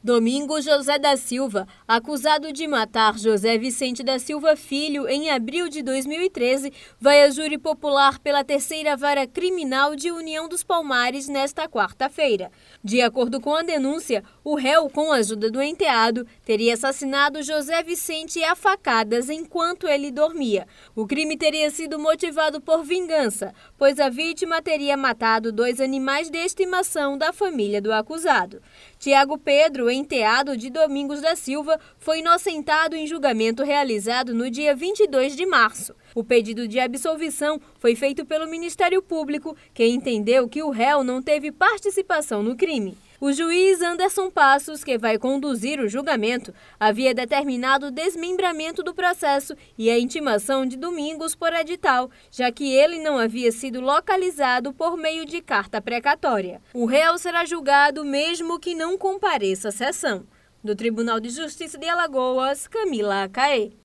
Domingos José da Silva, acusado de matar José Vicente da Silva Filho em abril de 2013, vai a júri popular pela terceira vara criminal de União dos Palmares nesta quarta-feira. De acordo com a denúncia, o réu, com a ajuda do enteado, teria assassinado José Vicente a facadas enquanto ele dormia. O crime teria sido motivado por vingança, pois a vítima teria matado 2 animais de estimação da família do acusado. Tiago Pedro, enteado de Domingos da Silva, foi inocentado em julgamento realizado no dia 22 de março. O pedido de absolvição foi feito pelo Ministério Público, que entendeu que o réu não teve participação no crime. O juiz Anderson Passos, que vai conduzir o julgamento, havia determinado o desmembramento do processo e a intimação de Domingos por edital, já que ele não havia sido localizado por meio de carta precatória. O réu será julgado mesmo que não compareça à sessão. Do Tribunal de Justiça de Alagoas, Camila Acaê.